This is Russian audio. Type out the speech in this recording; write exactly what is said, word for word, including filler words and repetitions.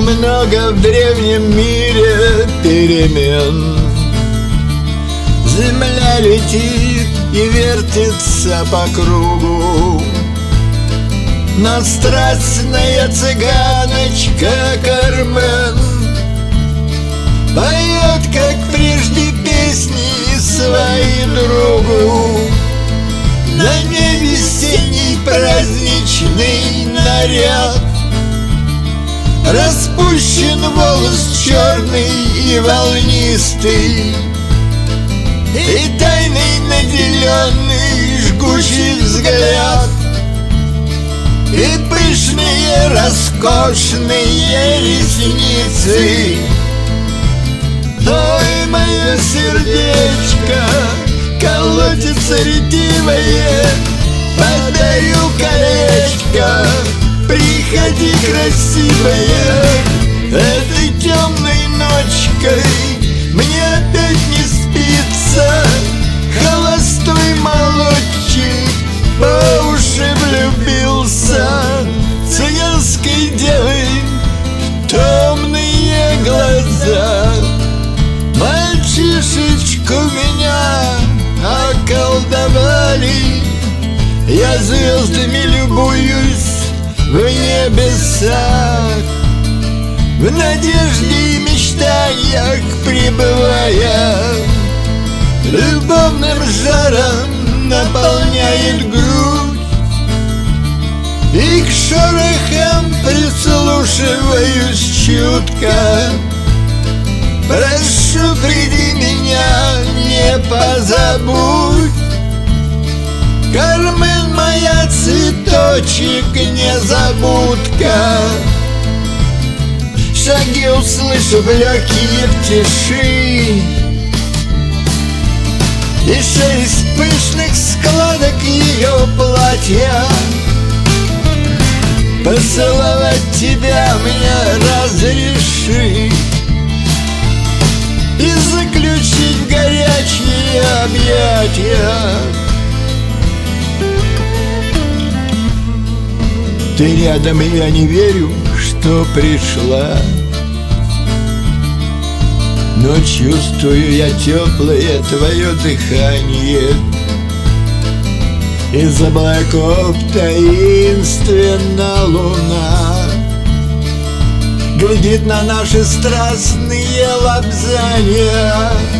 много в древнем мире перемен. Земля летит и вертится по кругу, но страстная цыганочка Кармен поет, как прежде, песни свои другу. На небе синий праздничный наряд, распущен волос черный и волнистый, и тайный наделенный жгучий взгляд, и пышные роскошные ресницы. Ой, мое сердечко колотится ретивое, подарю колечко, приходи, красивая. Этой темной ночкой мне опять не спится, холостой молодчик по уши влюбился. Цыганской девы темные глаза, мальчишечку меня околдовали. Я звездами любуюсь в небесах, в надежде и мечтаниях пребывая. Любовным жаром наполняет грудь, и к шорохам прислушиваюсь чутко. Прошу, приди меня, не позабудь. Кармен моя, цветочек, незабудка. Шаги услышу легкие в тиши, и шесть пышных складок ее платья. Поцеловать тебя мне разреши и заключить в горячие объятия. Ты рядом, и я не верю, что пришла, но чувствую я теплое твое дыхание. Из облаков таинственно луна глядит на наши страстные лобзания.